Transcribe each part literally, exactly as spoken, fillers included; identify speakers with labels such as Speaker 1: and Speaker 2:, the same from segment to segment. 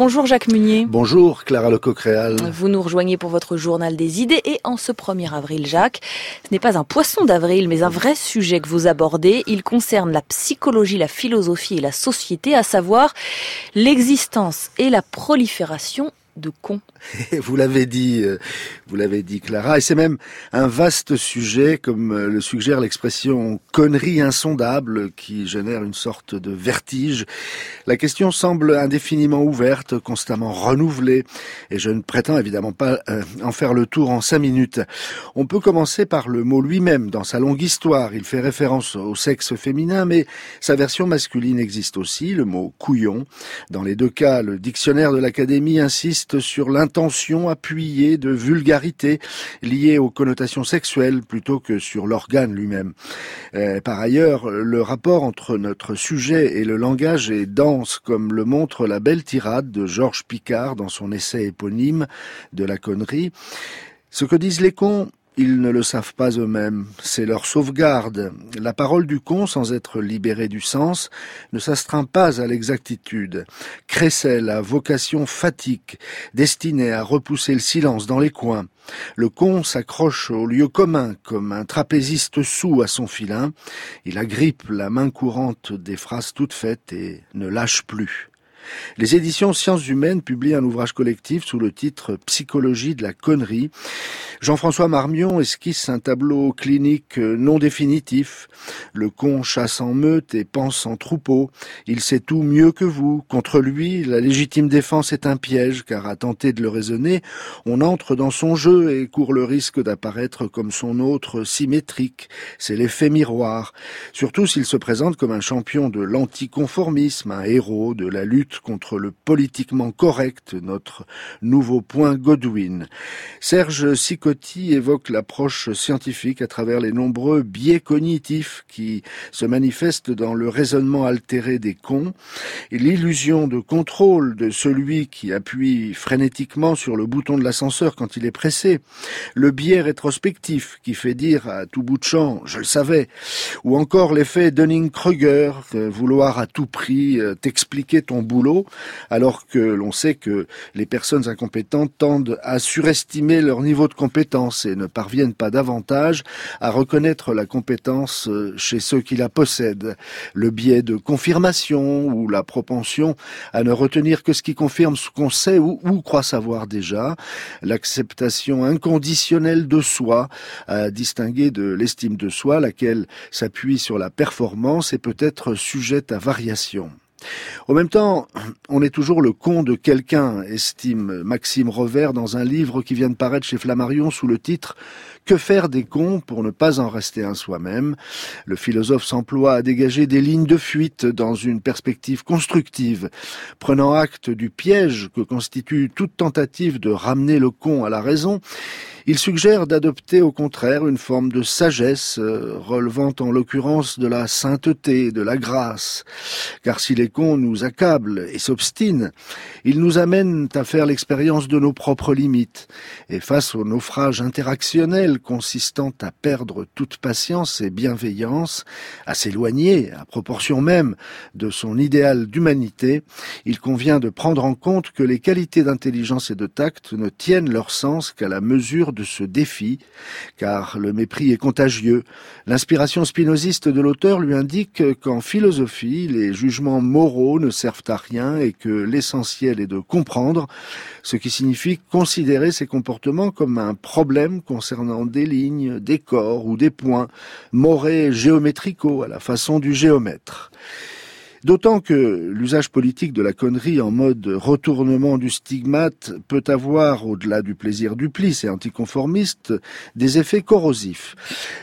Speaker 1: Bonjour Jacques Munier.
Speaker 2: Bonjour Clara Lecoq-Réal.
Speaker 1: Vous nous rejoignez pour votre journal des idées et en ce premier avril, Jacques, ce n'est pas un poisson d'avril mais un vrai sujet que vous abordez. Il concerne la psychologie, la philosophie et la société, à savoir l'existence et la prolifération de cons.
Speaker 2: Vous l'avez dit, vous l'avez dit Clara, et c'est même un vaste sujet, comme le suggère l'expression connerie insondable, qui génère une sorte de vertige. La question semble indéfiniment ouverte, constamment renouvelée, et je ne prétends évidemment pas euh, en faire le tour en cinq minutes. On peut commencer par le mot lui-même. Dans sa longue histoire, il fait référence au sexe féminin, mais sa version masculine existe aussi, le mot couillon. Dans les deux cas, le dictionnaire de l'Académie insiste sur l'intention appuyée de vulgarité liée aux connotations sexuelles plutôt que sur l'organe lui-même. Euh, par ailleurs, le rapport entre notre sujet et le langage est dense, comme le montre la belle tirade de Georges Picard dans son essai éponyme de la connerie. Ce que disent les cons, ils ne le savent pas eux-mêmes, c'est leur sauvegarde. La parole du con, sans être libérée du sens, ne s'astreint pas à l'exactitude. Crécelle a vocation fatigue, destinée à repousser le silence dans les coins. Le con s'accroche au lieu commun comme un trapéziste soûl à son filin. Il agrippe la main courante des phrases toutes faites et ne lâche plus. Les éditions Sciences Humaines publient un ouvrage collectif sous le titre « Psychologie de la connerie ». Jean-François Marmion esquisse un tableau clinique non définitif. Le con chasse en meute et pense en troupeau. Il sait tout mieux que vous. Contre lui, la légitime défense est un piège, car à tenter de le raisonner, on entre dans son jeu et court le risque d'apparaître comme son autre symétrique. C'est l'effet miroir. Surtout s'il se présente comme un champion de l'anticonformisme, un héros de la lutte contre le politiquement correct, notre nouveau point Godwin. Serge Sicotti évoque l'approche scientifique à travers les nombreux biais cognitifs qui se manifestent dans le raisonnement altéré des cons et l'illusion de contrôle de celui qui appuie frénétiquement sur le bouton de l'ascenseur quand il est pressé, le biais rétrospectif qui fait dire à tout bout de champ « je le savais », ou encore l'effet Dunning-Kruger, vouloir à tout prix t'expliquer ton boulot, alors que l'on sait que les personnes incompétentes tendent à surestimer leur niveau de compétence et ne parviennent pas davantage à reconnaître la compétence chez ceux qui la possèdent. Le biais de confirmation ou la propension à ne retenir que ce qui confirme ce qu'on sait ou, ou croit savoir déjà. L'acceptation inconditionnelle de soi, à distinguer de l'estime de soi, laquelle s'appuie sur la performance et peut être sujette à variation. Au même temps, on est toujours le con de quelqu'un, estime Maxime Revers dans un livre qui vient de paraître chez Flammarion sous le titre « Que faire des cons pour ne pas en rester un soi-même ?» Le philosophe s'emploie à dégager des lignes de fuite dans une perspective constructive, prenant acte du piège que constitue toute tentative de ramener le con à la raison. Il suggère d'adopter au contraire une forme de sagesse, euh, relevant en l'occurrence de la sainteté, de la grâce. Car si les cons nous accablent et s'obstinent, ils nous amènent à faire l'expérience de nos propres limites. Et face au naufrage interactionnel consistant à perdre toute patience et bienveillance, à s'éloigner, à proportion même, de son idéal d'humanité, il convient de prendre en compte que les qualités d'intelligence et de tact ne tiennent leur sens qu'à la mesure de ce défi, car le mépris est contagieux. L'inspiration spinoziste de l'auteur lui indique qu'en philosophie, les jugements moraux ne servent à rien et que l'essentiel est de comprendre, ce qui signifie considérer ces comportements comme un problème concernant des lignes, des corps ou des points, morés géométricaux à la façon du géomètre. D'autant que l'usage politique de la connerie en mode retournement du stigmate peut avoir, au-delà du plaisir duplice et anticonformiste, des effets corrosifs.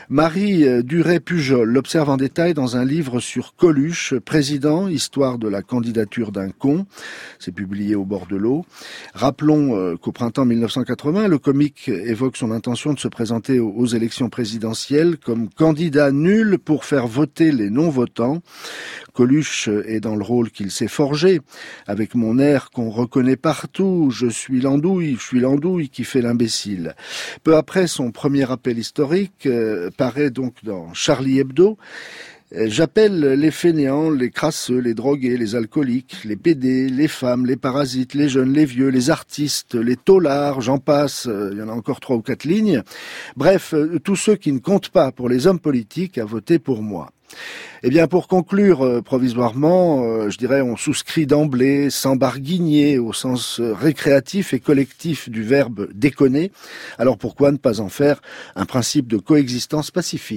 Speaker 2: Marie Duret-Pujol l'observe en détail dans un livre sur Coluche, président, histoire de la candidature d'un con. C'est publié au bord de l'eau. Rappelons qu'au printemps mille neuf cent quatre-vingts, le comique évoque son intention de se présenter aux élections présidentielles comme candidat nul pour faire voter les non-votants. Coluche est dans le rôle qu'il s'est forgé, avec mon air qu'on reconnaît partout, je suis l'andouille, je suis l'andouille qui fait l'imbécile. Peu après son premier appel historique, euh, paraît donc dans Charlie Hebdo, J'appelle les fainéants, les crasseux, les drogués, les alcooliques, les pédés, les femmes, les parasites, les jeunes, les vieux, les artistes, les taulards, j'en passe, il y en a encore trois ou quatre lignes. Bref, tous ceux qui ne comptent pas pour les hommes politiques à voter pour moi. Eh bien, pour conclure euh, provisoirement, euh, je dirais on souscrit d'emblée, sans barguigner, au sens euh, récréatif et collectif du verbe déconner. Alors pourquoi ne pas en faire un principe de coexistence pacifique ?